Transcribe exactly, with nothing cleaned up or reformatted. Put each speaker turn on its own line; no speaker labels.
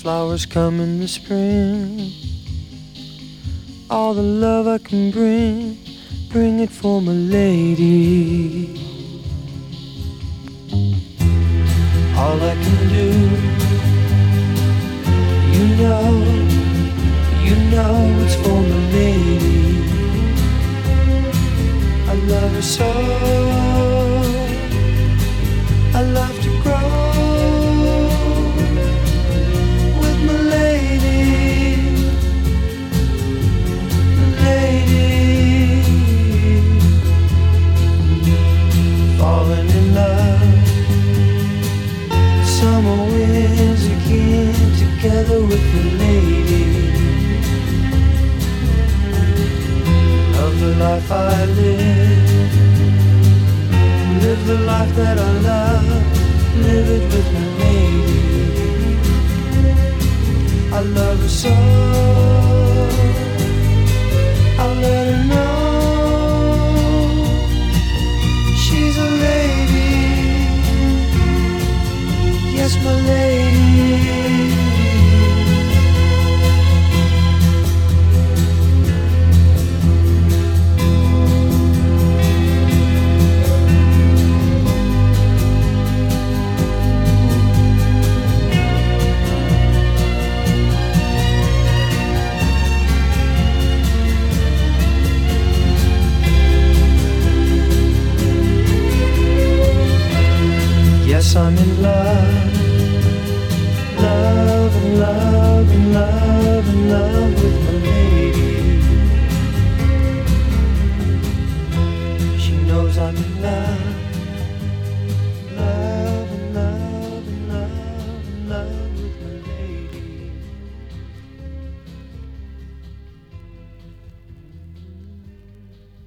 flowers come in the spring. All the love I can bring, bring it for my lady. All I can do, you know, you know it's for my lady. I love her so, I love to grow with my lady, my lady. Falling in love, summer winds again, together with the lady. Love the life I live, live the life that I love, live it with my lady. I love her so, I'll let her know she's a lady. Yes, my lady. Yes, I'm in love, love and love and love and love with my